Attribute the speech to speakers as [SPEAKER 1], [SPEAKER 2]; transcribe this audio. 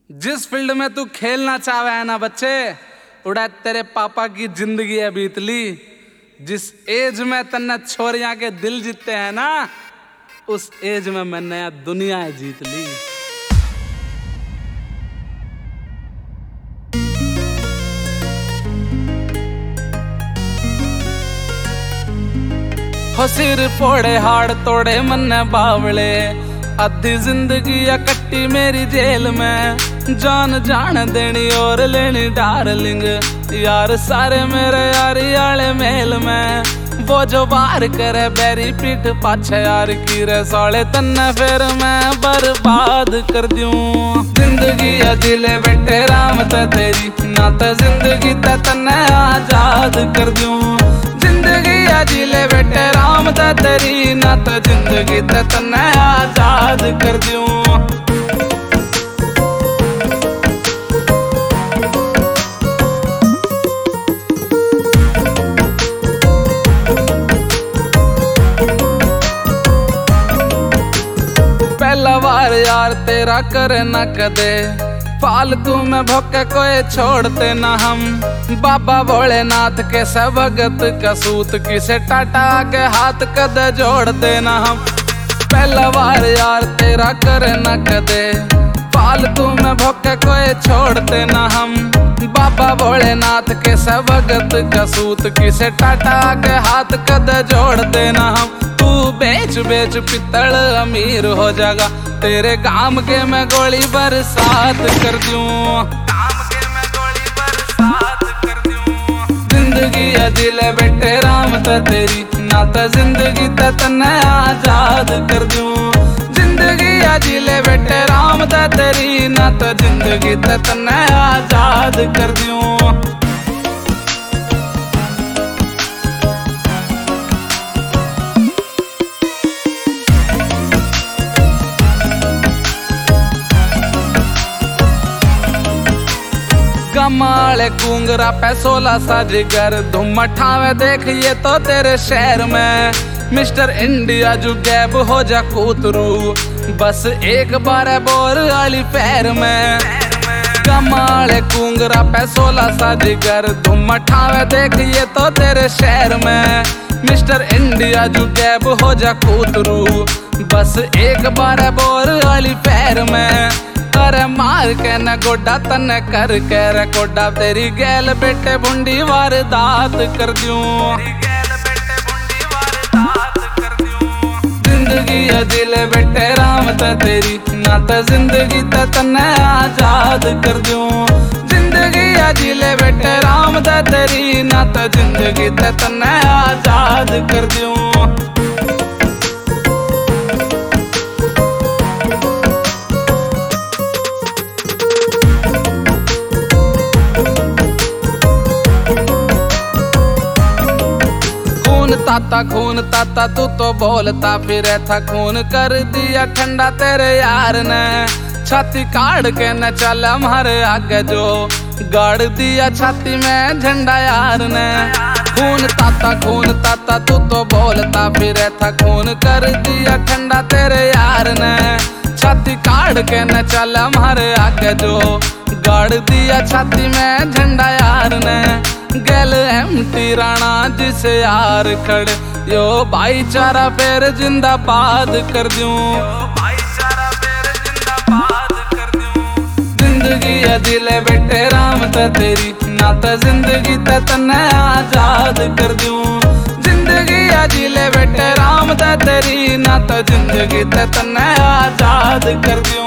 [SPEAKER 1] जिस फील्ड में तू खेलना चाहे है ना बच्चे, उड़ा तेरे पापा की जिंदगी है बीतली। जिस एज में तन्ने छोरियां के दिल जीतते हैं ना, उस एज में मैं नया दुनिया जीत ली। हो सिर फोड़े हाड़ तोड़े मन बावले, आधी जिंदगी या कट्टी मेरी जेल में। जान जान देनी और लेनी डार्लिंग, यार सारे मेरे यारी आले मेल में। वो जो बार करे बैरी पीठ पाछे यार की रे साले, तन्ने फिर मैं बर्बाद कर दूं। जिंदगी अजिले बेटे राम ते तेरी, ना तो जिंदगी ते तन्ने आजाद कर दूं। जिंदगी अजिले बेटे राम ते तेरी, ना तो जिंदगी ते तन्ने आजाद कर दूं। पहला बार यार तेरा करे न कदे, फालतू में भोके कोई छोड़ते न हम। बाबा भोलेनाथ के भगत का सूत, किसे टाटा के हाथ कदे जोड़ते न हम। पहला बार यार तेरा करे न कदे, फालतू में भोके कोई छोड़ते न हम। बाबा भोलेनाथ के भगत का सूत, किसे टाटा के हाथ कदे जोड़ते न हम। तू बेच बेच पित्तल अमीर हो जाएगा, तेरे काम के मैं गोली बरसात कर दूं। काम के मैं गोली बरसात कर दूं। जिंदगी अजिले बेटे राम ते तेरी, ना तो जिंदगी ते तन्ने आजाद कर दूं। जिंदगी अजिले बेटे राम ते तेरी, ना तो जिंदगी ते तन्ने आजाद कर दूं। कमाले कूंगरा पे 16 सा जिगर, धुम ठावे देखिए तो तेरे शहर में। मिस्टर इंडिया जो गैब हो जा कूतरू, बस एक बार बोर वाली पैर में। कमाले कूंगरा पे 16 सा जिगर, धुम ठावे देखिए तो तेरे शहर में। मिस्टर इंडिया जो गैब हो जा कूतरू, बस एक बार बोर वाली पैर में। करे मार के न गोडा तन्ने कर के रे कोडा, तेरी गैल बेटे बुंडी वारदात कर दूं। जिंदगी अजिले बेटे राम ते तेरी, ना तो जिंदगी ते तन्ने आजाद कर दूं। जिंदगी अजिले बेटे राम ते तेरी, ना तो जिंदगी ते तन्ने आजाद कर दूं। खून ताता तू तो बोलता फिरे था, खून कर दिया ठंडा तेरे यार ने। छाती काट के न चल हमारे आगे जो, गाड़ दिया छाती में झंडा यार ने। खून ताता तू तो बोलता फिरे था, खून कर दिया ठंडा तेरे यार ने। छाती काट के न चल हमारे आगे जो, गाड़ दिया छाती में झंडा यार ने। गैल एमटी राणा जिसे यार खड़े, यो भाईचारा फिर जिंदाबाद कर दूं। जिंदगी अजिले बेटे राम ते तेरी, ना तो जिंदगी ते तन्ने आजाद कर दूं। जिंदगी अजिले बेटे राम ते तेरी, ना तो जिंदगी ते तन्ने आजाद कर दूं।